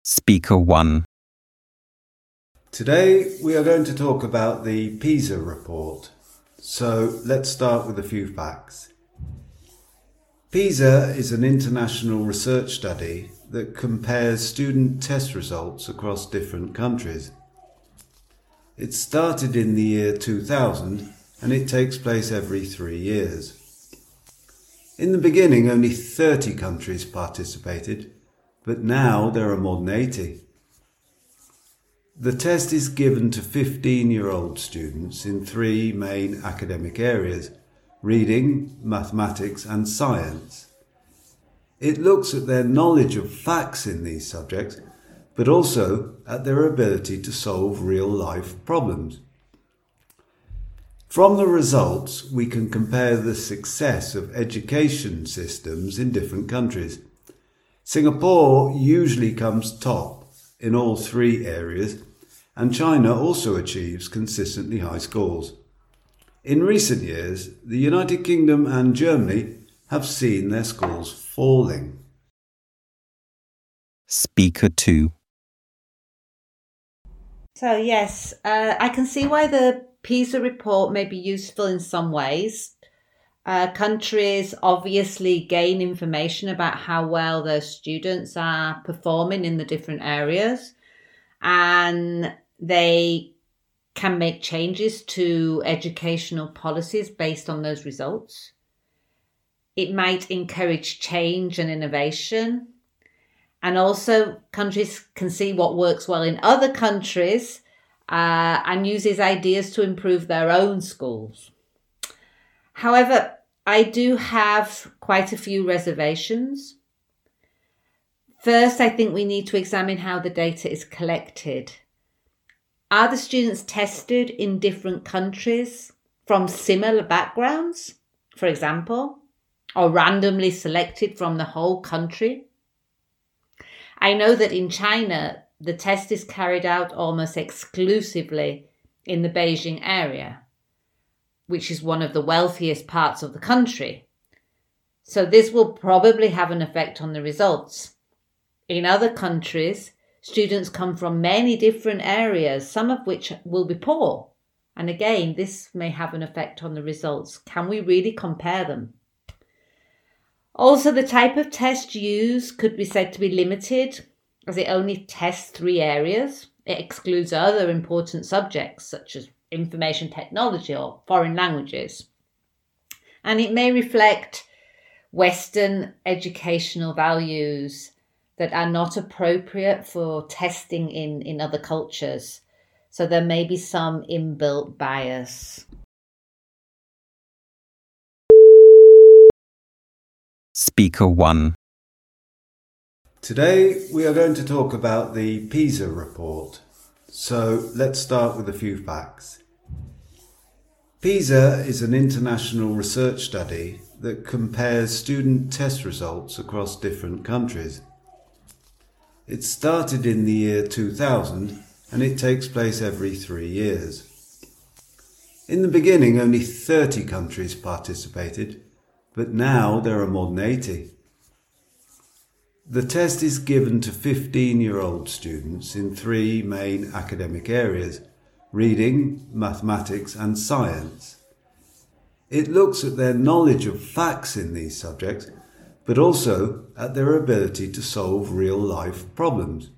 Speaker 1. Today we are going to talk about the PISA report. So let's start with a few facts. PISA is an international research study that compares student test results across different countries. It started in the year 2000 and it takes place every 3 years. In the beginning only 30 countries participated, but now there are more than 80. The test is given to 15-year-old students in 3 main academic areas: reading, mathematics and science. It looks at their knowledge of facts in these subjects, but also at their ability to solve real-life problems. From the results, we can compare the success of education systems in different countries. Singapore usually comes top in all 3 areas, and China also achieves consistently high scores. In recent years, the United Kingdom and Germany have seen their scores falling. Speaker 2. So yes, I can see why the PISA report may be useful in some ways. Countries obviously gain information about how well their students are performing in the different areas, and they can make changes to educational policies based on those results. It might encourage change and innovation. And also countries can see what works well in other countries and use these ideas to improve their own schools. However, I do have quite a few reservations. First, I think we need to examine how the data is collected. Are the students tested in different countries from similar backgrounds, for example, or randomly selected from the whole country? I know that in China, the test is carried out almost exclusively in the Beijing area, which is one of the wealthiest parts of the country. So this will probably have an effect on the results. In other countries, students come from many different areas, some of which will be poor. And again, this may have an effect on the results. Can we really compare them? Also, the type of test used could be said to be limited, as it only tests 3 areas. It excludes other important subjects, such as information technology or foreign languages. And it may reflect Western educational values that are not appropriate for testing in other cultures. So there may be some inbuilt bias. Speaker 1. Today we are going to talk about the PISA report. So let's start with a few facts. PISA is an international research study that compares student test results across different countries. It started in the year 2000 and it takes place every 3 years. In the beginning only 30 countries participated, but now there are more than 80. The test is given to 15-year-old students in 3 main academic areas: reading, mathematics and science. It looks at their knowledge of facts in these subjects, but also at their ability to solve real-life problems.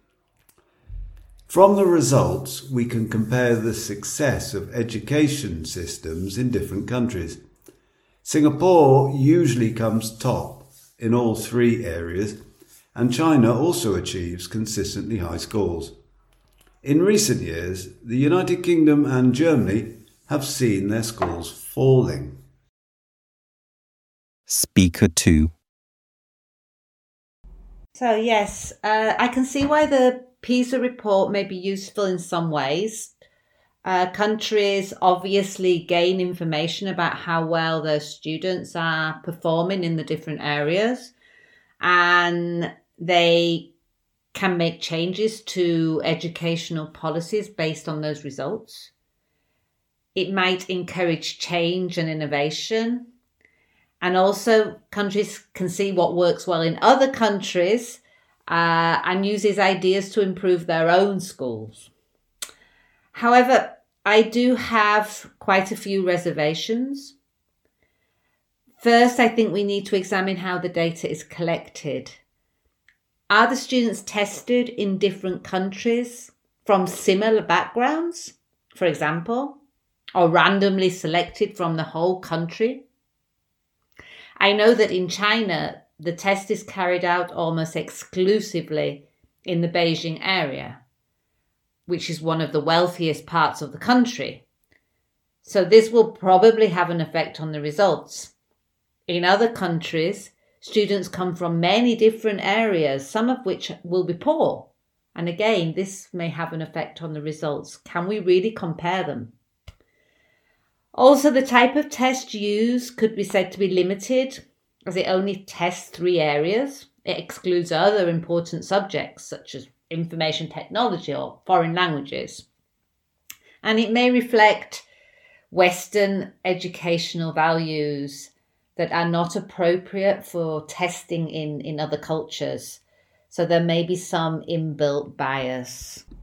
From the results, we can compare the success of education systems in different countries. Singapore usually comes top in all 3 areas, and China also achieves consistently high scores. In recent years, the United Kingdom and Germany have seen their scores falling. Speaker 2. So yes, I can see why the PISA report may be useful in some ways. Countries obviously gain information about how well their students are performing in the different areas, and they can make changes to educational policies based on those results. It might encourage change and innovation. And also countries can see what works well in other countries and uses ideas to improve their own schools. However, I do have quite a few reservations. First, I think we need to examine how the data is collected. Are the students tested in different countries from similar backgrounds, for example, or randomly selected from the whole country? I know that in China, the test is carried out almost exclusively in the Beijing area, which is one of the wealthiest parts of the country. So this will probably have an effect on the results. In other countries, students come from many different areas, some of which will be poor. And again, this may have an effect on the results. Can we really compare them? Also, the type of test used could be said to be limited, as it only tests 3 areas. It excludes other important subjects, such as information technology or foreign languages. And it may reflect Western educational values that are not appropriate for testing in other cultures. So there may be some inbuilt bias.